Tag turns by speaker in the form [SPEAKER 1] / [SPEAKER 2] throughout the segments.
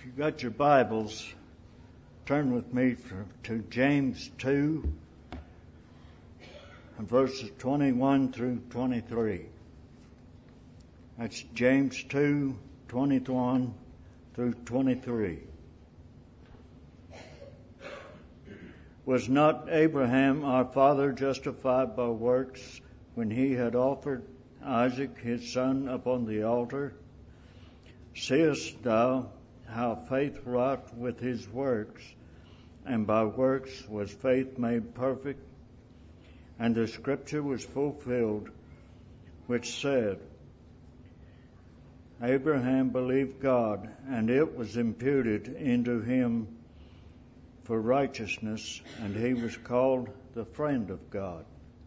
[SPEAKER 1] you got your Bibles, turn with me to James 2 and verses 21 through 23. That's James 2, 21 through 23. Was not Abraham our father justified by works when he had offered Isaac his son upon the altar? Seest thou how faith wrought with his works, and by works was faith made perfect? And the scripture was fulfilled, which said, Abraham believed God, and it was imputed into him for righteousness, and he was called the friend of God.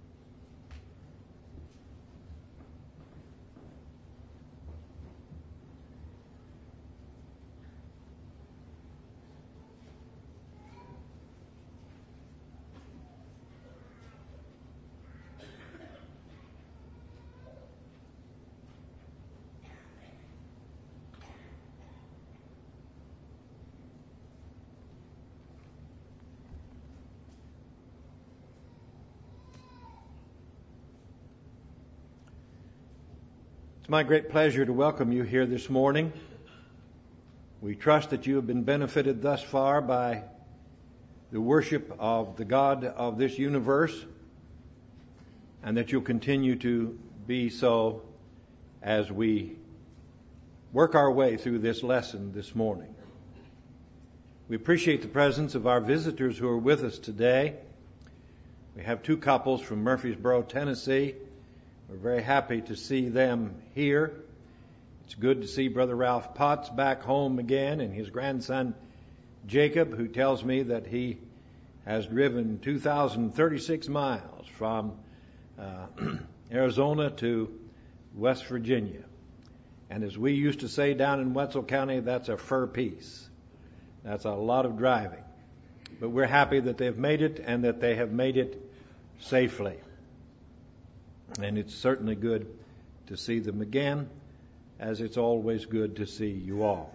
[SPEAKER 2] It's my great pleasure to welcome you here this morning. We trust that you have been benefited thus far by the worship of the God of this universe, and that you'll continue to be so as we work our way through this lesson this morning. We appreciate the presence of our visitors who are with us today. We have two couples from Murfreesboro, Tennessee. We're very happy to see them here. It's good to see Brother Ralph Potts back home again, and his grandson Jacob, who tells me that he has driven 2,036 miles from Arizona to West Virginia. And as we used to say down in Wetzel County, that's a fur piece. That's a lot of driving. But we're happy that they've made it, and that they have made it safely. And it's certainly good to see them again, as it's always good to see you all.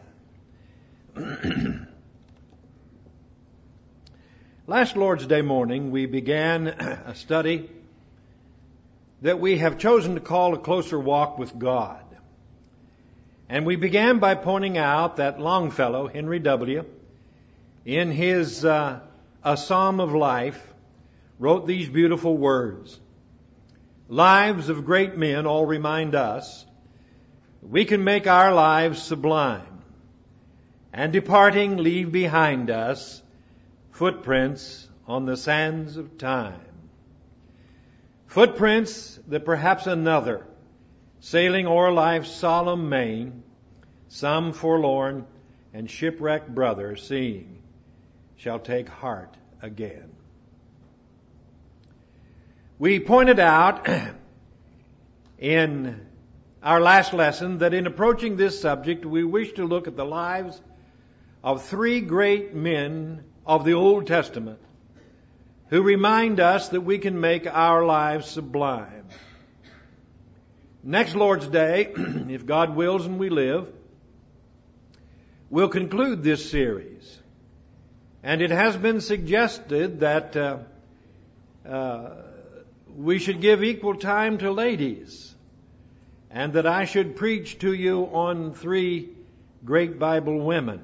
[SPEAKER 2] Last Lord's Day morning, we began a study that we have chosen to call A Closer Walk with God. And we began by pointing out that Longfellow, Henry W., in his A Psalm of Life, wrote these beautiful words. Lives of great men all remind us we can make our lives sublime, and departing leave behind us footprints on the sands of time. Footprints that perhaps another, sailing o'er life's solemn main, some forlorn and shipwrecked brother seeing, shall take heart again. We pointed out in our last lesson that in approaching this subject, we wish to look at the lives of three great men of the Old Testament who remind us that we can make our lives sublime. Next Lord's Day, if God wills and we live, we'll conclude this series. And it has been suggested that we should give equal time to ladies, and that I should preach to you on three great Bible women.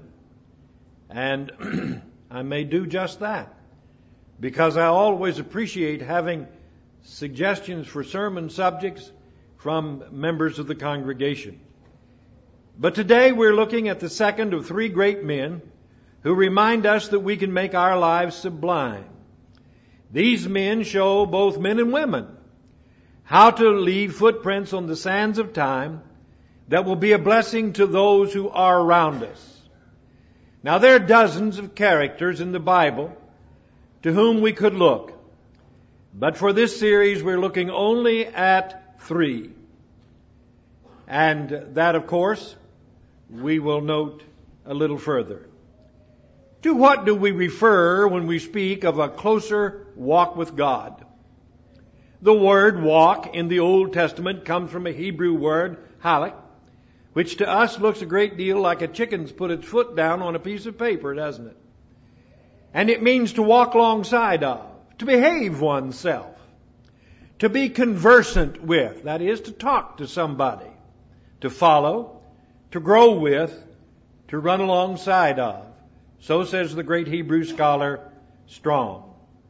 [SPEAKER 2] And I may do just that, because I always appreciate having suggestions for sermon subjects from members of the congregation. But today we're looking at the second of three great men who remind us that we can make our lives sublime. These men show, both men and women, how to leave footprints on the sands of time that will be a blessing to those who are around us. Now, there are dozens of characters in the Bible to whom we could look. But for this series, we're looking only at three. And that, of course, we will note a little further. To what do we refer when we speak of a closer walk with God? The word walk in the Old Testament comes from a Hebrew word, halak, which to us looks a great deal like a chicken's put its foot down on a piece of paper, doesn't it? And it means to walk alongside of, to behave oneself, to be conversant with, that is, to talk to somebody, to follow, to grow with, to run alongside of. So says the great Hebrew scholar Strong.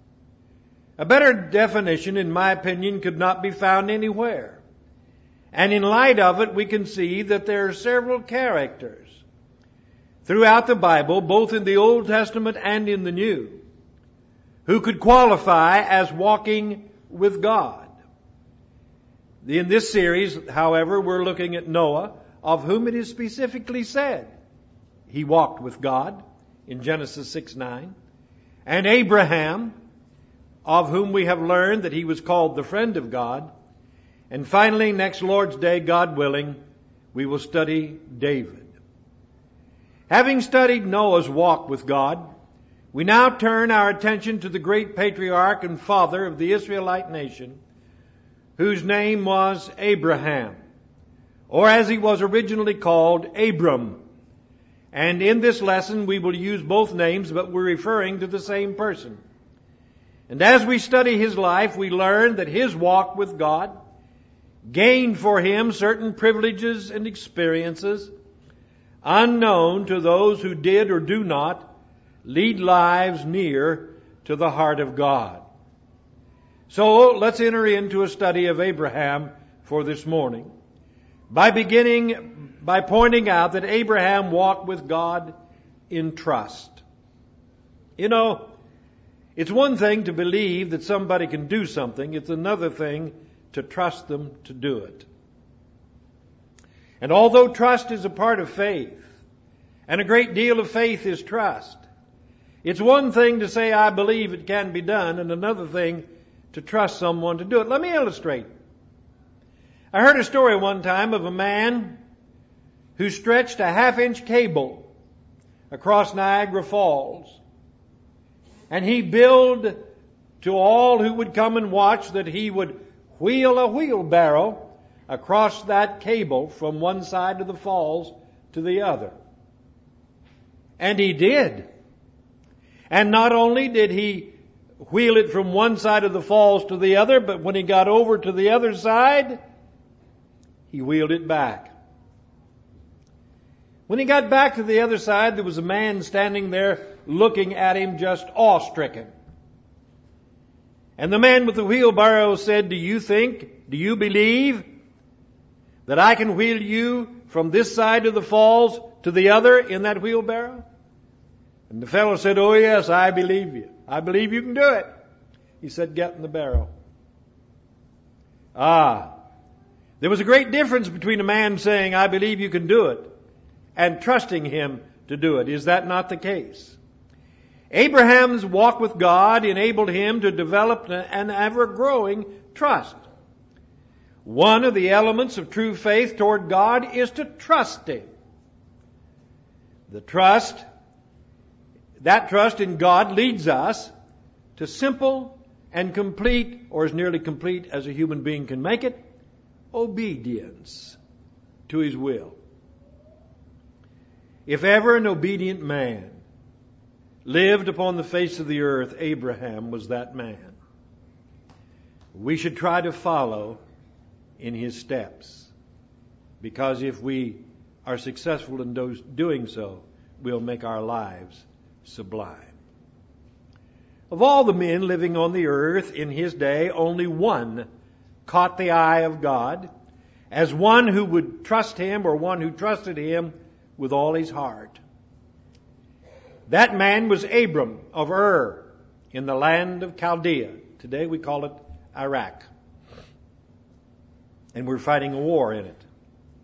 [SPEAKER 2] A better definition, in my opinion, could not be found anywhere. And in light of it, we can see that there are several characters throughout the Bible, both in the Old Testament and in the New, who could qualify as walking with God. In this series, however, we're looking at Noah, of whom it is specifically said he walked with God in Genesis 6:9, and Abraham, of whom we have learned that he was called the friend of God. And finally, next Lord's Day, God willing, we will study David. Having studied Noah's walk with God, we now turn our attention to the great patriarch and father of the Israelite nation, whose name was Abraham, or as he was originally called, Abram. And in this lesson we will use both names, but we're referring to the same person. And as we study his life, we learn that his walk with God gained for him certain privileges and experiences unknown to those who did or do not lead lives near to the heart of God. So let's enter into a study of Abraham for this morning by beginning by pointing out that Abraham walked with God in trust. You know, it's one thing to believe that somebody can do something. It's another thing to trust them to do it. And although trust is a part of faith, and a great deal of faith is trust, it's one thing to say, I believe it can be done, and another thing to trust someone to do it. Let me illustrate. I heard a story one time of a man who stretched a 1/2-inch cable across Niagara Falls. And he billed to all who would come and watch that he would wheel a wheelbarrow across that cable from one side of the falls to the other. And he did. And not only did he wheel it from one side of the falls to the other, but when he got over to the other side, he wheeled it back. When he got back to the other side, there was a man standing there looking at him just awe-stricken. And the man with the wheelbarrow said, do you believe that I can wheel you from this side of the falls to the other in that wheelbarrow? And the fellow said, oh yes, I believe you. I believe you can do it. He said, get in the barrow. There was a great difference between a man saying, I believe you can do it, and trusting him to do it. Is that not the case? Abraham's walk with God enabled him to develop an ever-growing trust. One of the elements of true faith toward God is to trust Him. That trust in God leads us to simple and complete, or as nearly complete as a human being can make it, obedience to His will. If ever an obedient man lived upon the face of the earth, Abraham was that man. We should try to follow in his steps, because if we are successful in doing so, we'll make our lives sublime. Of all the men living on the earth in his day, only one caught the eye of God as one who would trust Him, or one who trusted Him with all his heart. That man was Abram of Ur in the land of Chaldea. Today we call it Iraq. And we're fighting a war in it.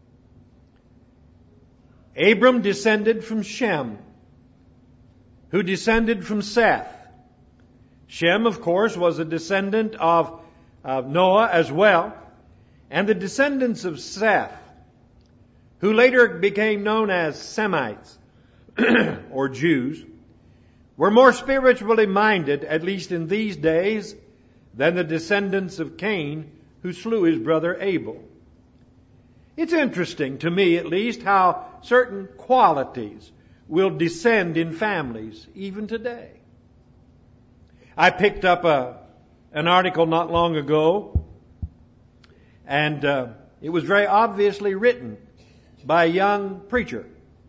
[SPEAKER 2] Abram descended from Shem, who descended from Seth. Shem, of course, was a descendant of Noah as well. And the descendants of Seth, who later became known as Semites, or Jews, were more spiritually minded, at least in these days, than the descendants of Cain, who slew his brother Abel. It's interesting, to me at least, how certain qualities will descend in families even today. I picked up an article not long ago, and it was very obviously written by a young preacher.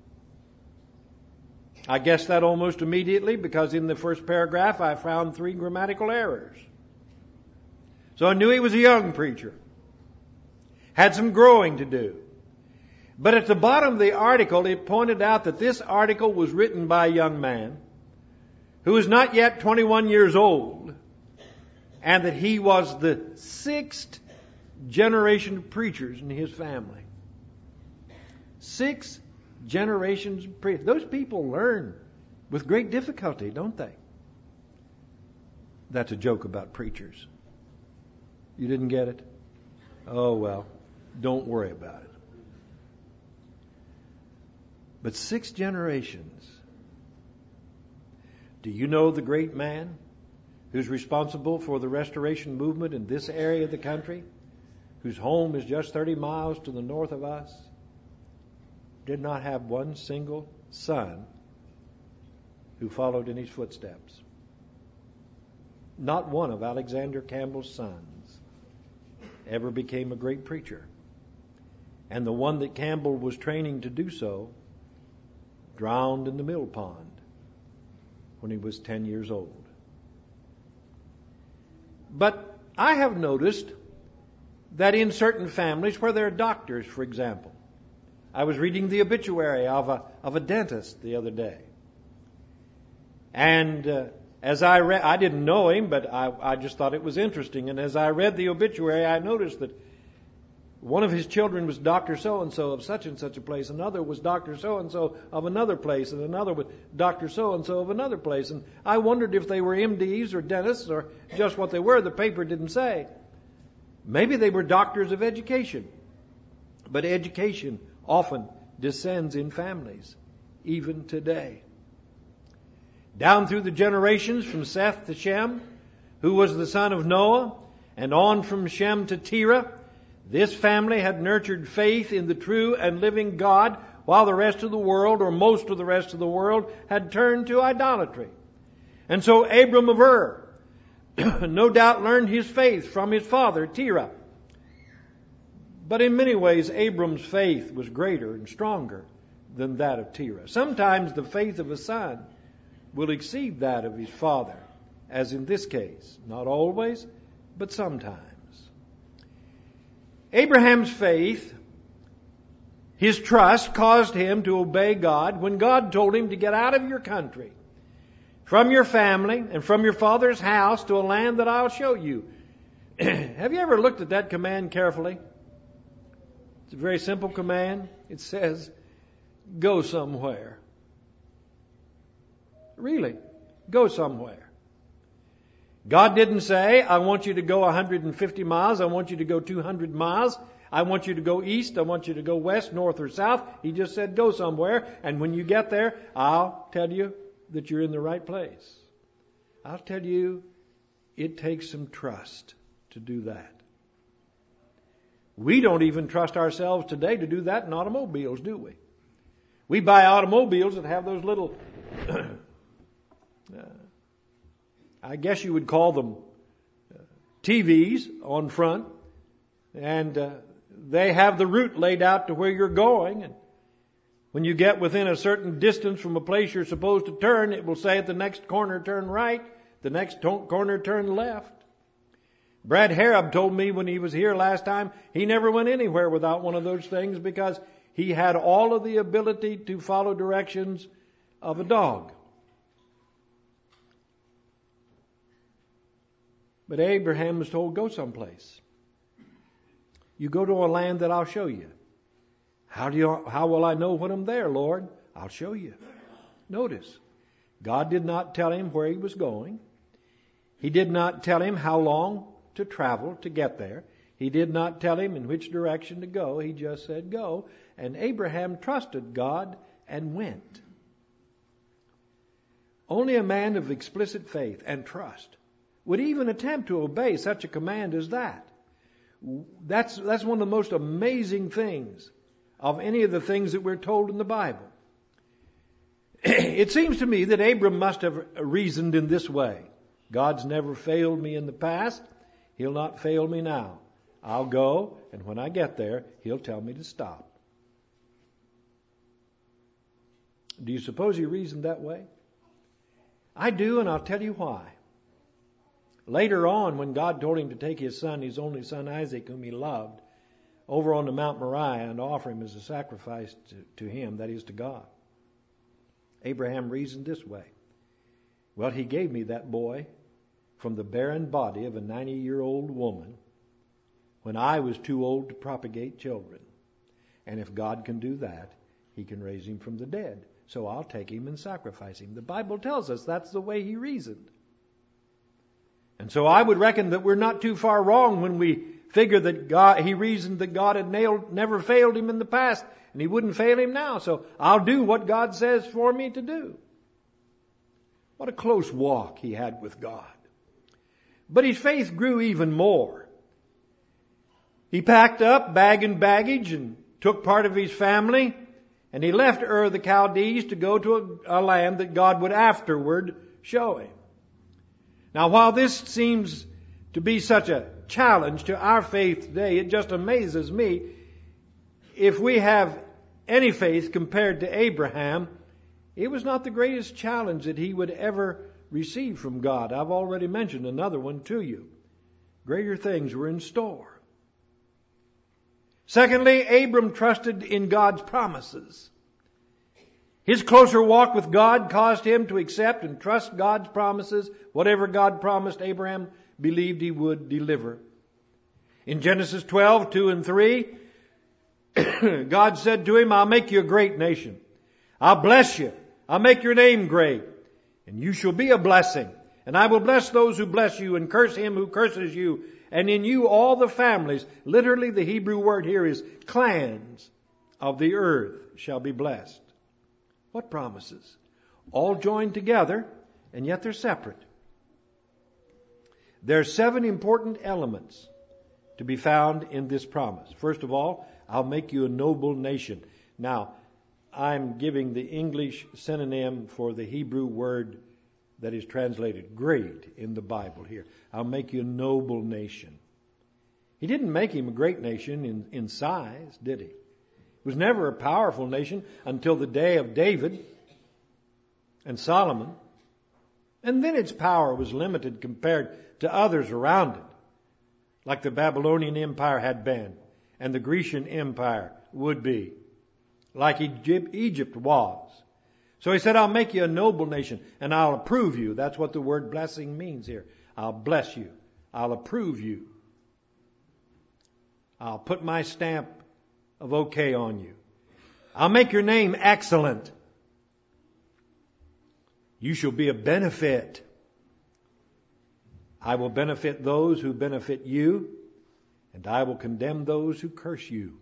[SPEAKER 2] I guessed that almost immediately because in the first paragraph I found 3 grammatical errors. So I knew he was a young preacher. Had some growing to do. But at the bottom of the article, it pointed out that this article was written by a young man who was not yet 21 years old, and that he was the 6th generation of preachers in his family. 6 generations of preachers. Those people learn with great difficulty, don't they? That's a joke about preachers. You didn't get it? Oh, well, don't worry about it. But 6 generations. Do you know the great man who's responsible for the restoration movement in this area of the country, whose home is just 30 miles to the north of us? Did not have one single son who followed in his footsteps. Not one of Alexander Campbell's sons ever became a great preacher. And the one that Campbell was training to do so drowned in the mill pond when he was 10 years old. But I have noticed that in certain families where there are doctors, for example, I was reading the obituary of a dentist the other day. And as I read, I didn't know him, but I just thought it was interesting. And as I read the obituary, I noticed that one of his children was Dr. So-and-so of such and such a place. Another was Dr. So-and-so of another place. And another was Dr. So-and-so of another place. And I wondered if they were MDs or dentists or just what they were. The paper didn't say. Maybe they were doctors of education. But education often descends in families, even today. Down through the generations from Seth to Shem, who was the son of Noah, and on from Shem to Terah, this family had nurtured faith in the true and living God, while the rest of the world, or most of the rest of the world, had turned to idolatry. And so Abram of Ur no doubt learned his faith from his father, Terah. But in many ways, Abram's faith was greater and stronger than that of Terah. Sometimes the faith of a son will exceed that of his father, as in this case. Not always, but sometimes. Abraham's faith, his trust, caused him to obey God when God told him to get out of your country, from your family, and from your father's house to a land that I'll show you. Have you ever looked at that command carefully? It's a very simple command. It says, go somewhere. Really, go somewhere. God didn't say, I want you to go 150 miles. I want you to go 200 miles. I want you to go east. I want you to go west, north, or south. He just said, go somewhere. And when you get there, I'll tell you that you're in the right place. I'll tell you, it takes some trust to do that. We don't even trust ourselves today to do that in automobiles, do we? We buy automobiles that have those little, I guess you would call them TVs on front, and they have the route laid out to where you're going. And when you get within a certain distance from a place you're supposed to turn, it will say at the next corner turn right, the next corner turn left. Brad Harab told me when he was here last time, he never went anywhere without one of those things because he had all of the ability to follow directions of a dog. But Abraham was told, go someplace. You go to a land that I'll show you. How will I know when I'm there, Lord? I'll show you. Notice, God did not tell him where he was going. He did not tell him how long to travel to get there. He did not tell him in which direction to go. He just said go. And Abraham trusted God and went. Only a man of explicit faith and trust would even attempt to obey such a command as that. That's one of the most amazing things of any of the things that we're told in the Bible. It seems to me that Abram must have reasoned in this way. God's never failed me in the past. He'll not fail me now. I'll go, and when I get there, He'll tell me to stop. Do you suppose he reasoned that way? I do, and I'll tell you why. Later on, when God told him to take his son, his only son Isaac, whom he loved, over on the Mount Moriah and offer him as a sacrifice to him, that is to God, Abraham reasoned this way. Well, He gave me that boy from the barren body of a 90-year-old woman when I was too old to propagate children. And if God can do that, He can raise him from the dead. So I'll take him and sacrifice him. The Bible tells us that's the way he reasoned. And so I would reckon that we're not too far wrong when we figure that he reasoned that God had never failed him in the past and He wouldn't fail him now. So I'll do what God says for me to do. What a close walk he had with God. But his faith grew even more. He packed up bag and baggage and took part of his family, and he left Ur of the Chaldees to go to a land that God would afterward show him. Now, while this seems to be such a challenge to our faith today, it just amazes me. If we have any faith compared to Abraham, it was not the greatest challenge that he would ever receive from God. I've already mentioned another one to you. Greater things were in store. Secondly, Abram trusted in God's promises. His closer walk with God caused him to accept and trust God's promises. Whatever God promised, Abraham believed He would deliver. In Genesis 12, 2 and 3, God said to him, I'll make you a great nation. I'll bless you. I'll make your name great. And you shall be a blessing. And I will bless those who bless you and curse him who curses you. And in you all the families, literally the Hebrew word here is clans of the earth shall be blessed. What promises? All joined together, and yet they're separate. There are 7 important elements to be found in this promise. First of all, I'll make you a noble nation. Now, I'm giving the English synonym for the Hebrew word that is translated great in the Bible here. I'll make you a noble nation. He didn't make him a great nation in size, did he? It was never a powerful nation until the day of David and Solomon. And then its power was limited compared to others around it, like the Babylonian Empire had been and the Grecian Empire would be, like Egypt was. So he said, I'll make you a noble nation and I'll approve you. That's what the word blessing means here. I'll bless you. I'll approve you. I'll put my stamp of okay on you. I'll make your name excellent. You shall be a benefit. I will benefit those who benefit you, and I will condemn those who curse you.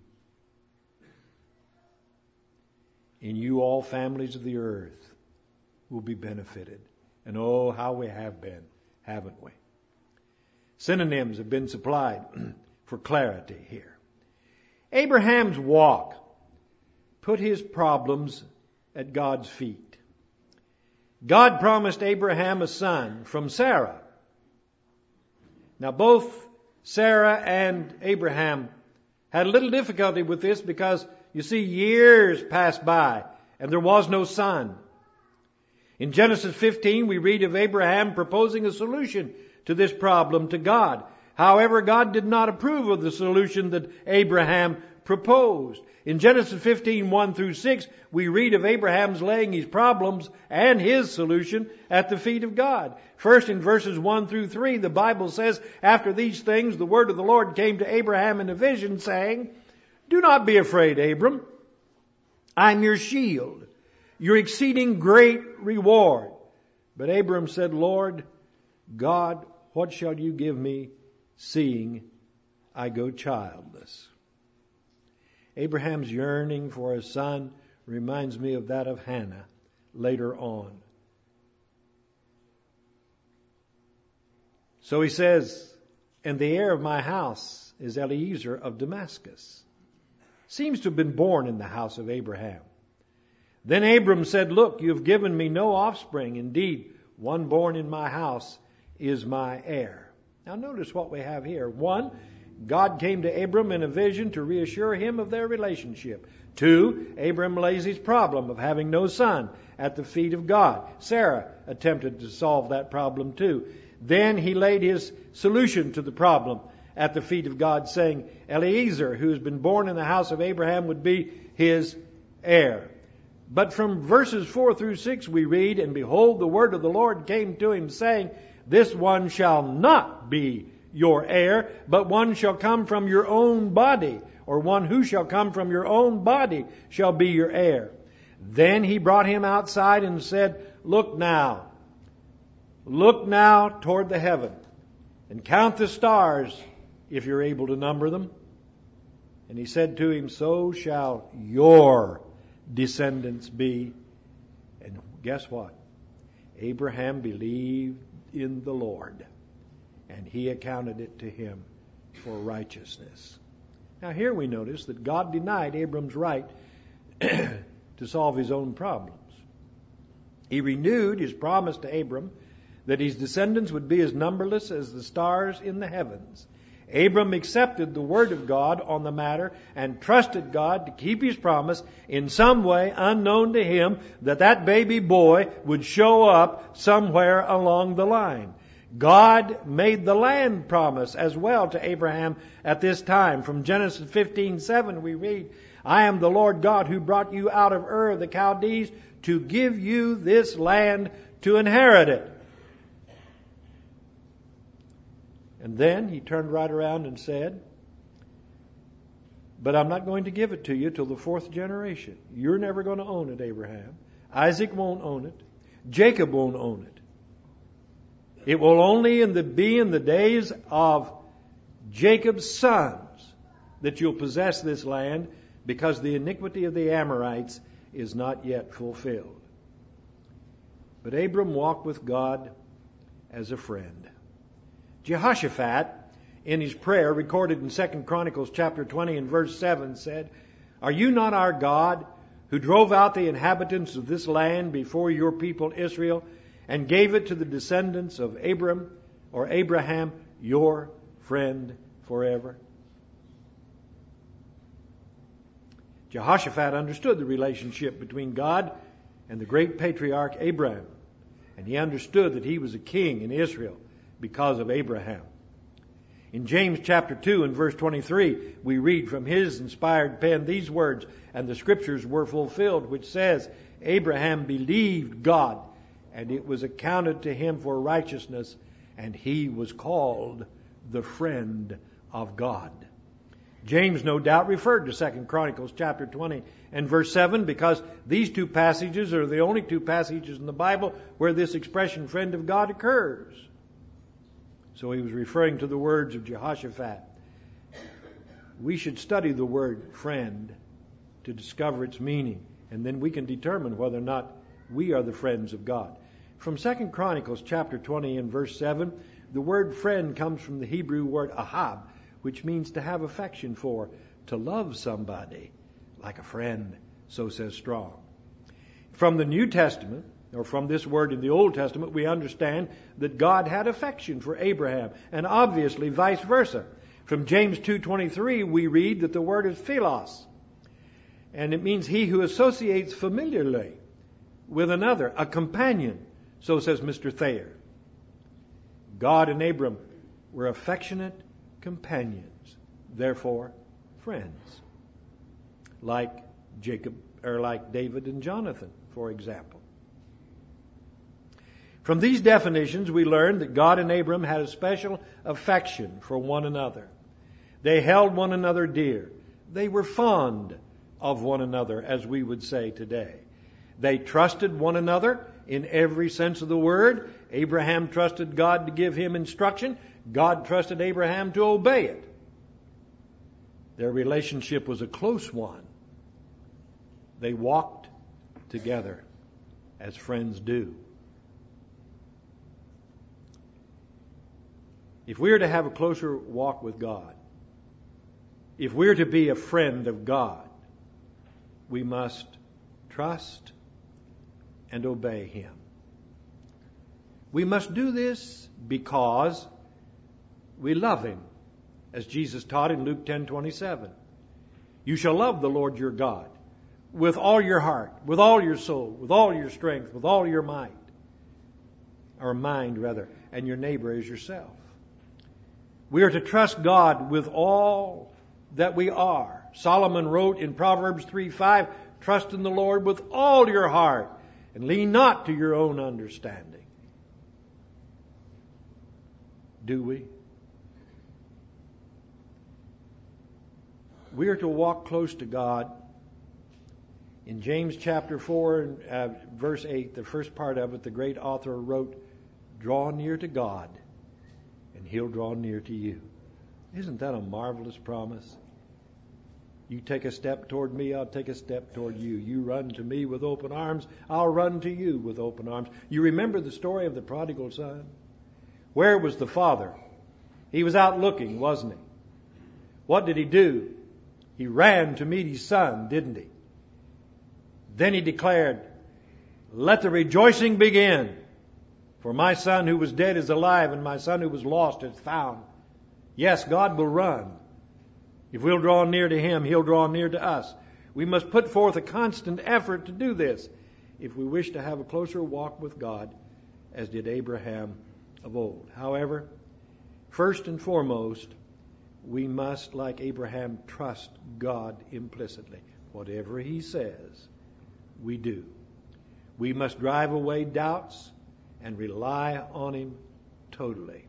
[SPEAKER 2] In you all families of the earth will be benefited. And oh, how we have been, haven't we? Synonyms have been supplied for clarity here. Abraham's walk put his problems at God's feet. God promised Abraham a son from Sarah. Now both Sarah and Abraham had a little difficulty with this because, you see, years passed by and there was no son. In Genesis 15, we read of Abraham proposing a solution to this problem to God. However, God did not approve of the solution that Abraham proposed. In Genesis 15, 1 through 6, we read of Abraham's laying his problems and his solution at the feet of God. First, in verses 1 through 3, the Bible says, after these things, the word of the Lord came to Abraham in a vision, saying, Do not be afraid, Abram. I'm your shield, your exceeding great reward. But Abram said, Lord God, what shall you give me, seeing I go childless? Abraham's yearning for a son reminds me of that of Hannah later on. So he says, and the heir of my house is Eliezer of Damascus. Seems to have been born in the house of Abraham. Then Abram said, Look, you have given me no offspring. Indeed, one born in my house is my heir. Now notice what we have here. 1, God came to Abram in a vision to reassure him of their relationship. 2, Abram lays his problem of having no son at the feet of God. Sarah attempted to solve that problem too. Then he laid his solution to the problem at the feet of God, saying, Eliezer, who has been born in the house of Abraham, would be his heir. But from verses 4 through 6 we read, And behold, the word of the Lord came to him, saying, This one shall not be your heir, but one shall come from your own body, or one who shall come from your own body shall be your heir. Then he brought him outside and said, Look now toward the heaven, and count the stars, if you're able to number them. And he said to him, So shall your descendants be. And guess what? Abraham believed in the Lord, and he accounted it to him for righteousness. Now here we notice that God denied Abram's right to solve his own problems. He renewed his promise to Abram that his descendants would be as numberless as the stars in the heavens. Abram accepted the word of God on the matter and trusted God to keep his promise in some way unknown to him, that baby boy would show up somewhere along the line. God made the land promise as well to Abraham at this time. From Genesis 15:7 we read, I am the Lord God who brought you out of Ur of the Chaldees to give you this land to inherit it. And then he turned right around and said, But I'm not going to give it to you till the 4th generation. You're never going to own it, Abraham. Isaac won't own it. Jacob won't own it. It will only be in the days of Jacob's sons that you'll possess this land, because the iniquity of the Amorites is not yet fulfilled. But Abram walked with God as a friend. Jehoshaphat, in his prayer recorded in 2 Chronicles chapter 20 and verse 7, said, Are you not our God, who drove out the inhabitants of this land before your people Israel, and gave it to the descendants of Abraham, your friend forever? Jehoshaphat understood the relationship between God and the great patriarch Abraham, and he understood that he was a king in Israel because of Abraham. In James chapter 2 and verse 23, we read from his inspired pen these words, And the scriptures were fulfilled, which says, Abraham believed God, and it was accounted to him for righteousness, and he was called the friend of God. James no doubt referred to 2 Chronicles chapter 20 and verse 7, because these two passages are the only two passages in the Bible where this expression, friend of God, occurs. So he was referring to the words of Jehoshaphat. We should study the word friend to discover its meaning, and then we can determine whether or not we are the friends of God. From 2 Chronicles chapter 20 and verse 7, the word friend comes from the Hebrew word ahab, which means to have affection for, to love somebody like a friend, so says Strong. From the New Testament, or from this word in the Old Testament, we understand that God had affection for Abraham, and obviously vice versa. From James 2:23, we read that the word is philos, and it means he who associates familiarly with another, a companion, so says Mr. Thayer. God and Abram were affectionate companions, therefore friends, like David and Jonathan, for example. From these definitions, we learn that God and Abram had a special affection for one another. They held one another dear. They were fond of one another, as we would say today. They trusted one another in every sense of the word. Abraham trusted God to give him instruction. God trusted Abraham to obey it. Their relationship was a close one. They walked together as friends do. If we are to have a closer walk with God, If we're to be a friend of God, we must trust and obey Him. We must do this because we love Him, as Jesus taught in Luke 10:27. You shall love the Lord your God with all your heart, with all your soul, with all your strength, with all your might, or mind rather, and your neighbor as yourself. We are to trust God with all that we are. Solomon wrote in Proverbs 3:5, trust in the Lord with all your heart and lean not to your own understanding. Do we? We are to walk close to God. In James chapter 4, verse 8, the first part of it, the great author wrote, draw near to God, and He'll draw near to you. Isn't that a marvelous promise? You take a step toward me, I'll take a step toward you. You run to me with open arms, I'll run to you with open arms. You remember the story of the prodigal son? Where was the father? He was out looking, wasn't he? What did he do? He ran to meet his son, didn't he? Then he declared, let the rejoicing begin. For my son who was dead is alive, and my son who was lost is found. Yes, God will run. If we'll draw near to Him, He'll draw near to us. We must put forth a constant effort to do this if we wish to have a closer walk with God, as did Abraham of old. However, first and foremost, we must, like Abraham, trust God implicitly. Whatever He says, we do. We must drive away doubts and rely on Him totally.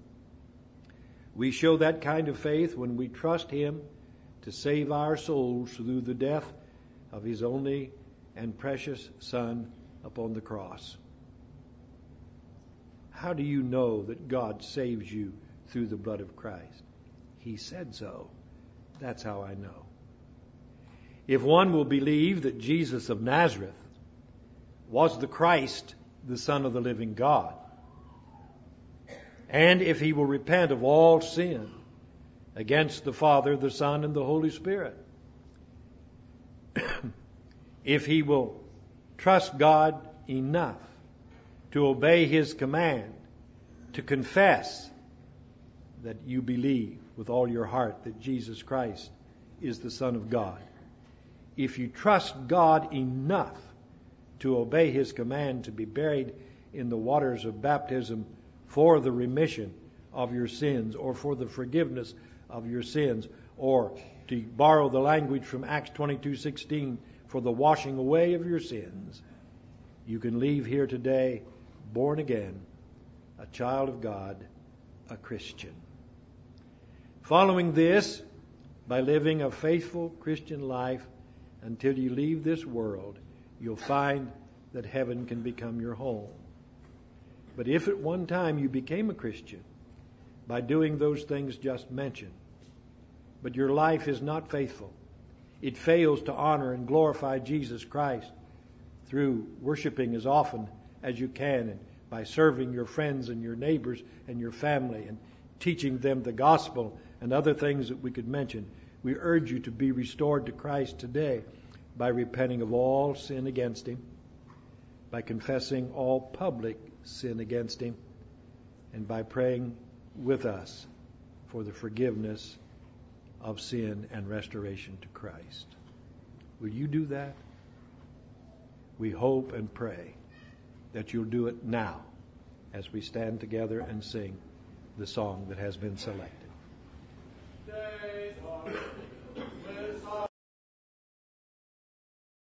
[SPEAKER 2] We show that kind of faith when we trust Him to save our souls through the death of His only and precious Son upon the cross. How do you know that God saves you through the blood of Christ? He said so. That's how I know. If one will believe that Jesus of Nazareth was the Christ, the Son of the living God, and if he will repent of all sin against the Father, the Son, and the Holy Spirit, if he will trust God enough to obey His command, to confess that you believe with all your heart that Jesus Christ is the Son of God, if you trust God enough to obey His command to be buried in the waters of baptism for the remission of your sins, or for the forgiveness of your sins, or to borrow the language from Acts 22:16, for the washing away of your sins, you can leave here today born again, a child of God, a Christian. Following this, by living a faithful Christian life until you leave this world, you'll find that heaven can become your home. But if at one time you became a Christian by doing those things just mentioned, but your life is not faithful, it fails to honor and glorify Jesus Christ through worshiping as often as you can, and by serving your friends and your neighbors and your family and teaching them the gospel and other things that we could mention, we urge you to be restored to Christ today by repenting of all sin against Him, by confessing all public sin against Him, and by praying with us for the forgiveness of sin and restoration to Christ. Will you do that? We hope and pray that you'll do it now as we stand together and sing the song that has been selected. Days are